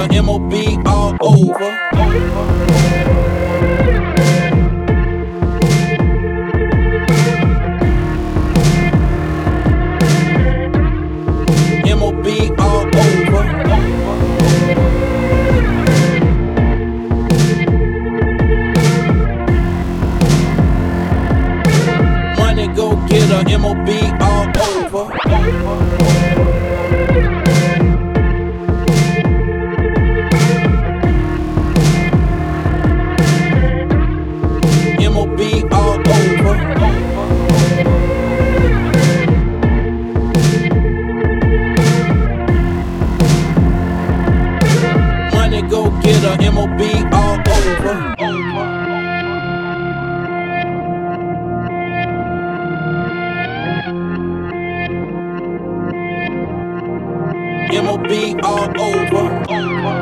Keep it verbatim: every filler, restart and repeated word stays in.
a M O B all over. M O B all over. Money go get a M O B all over. M O B all over. Money go get a M O B all over. M O B all over.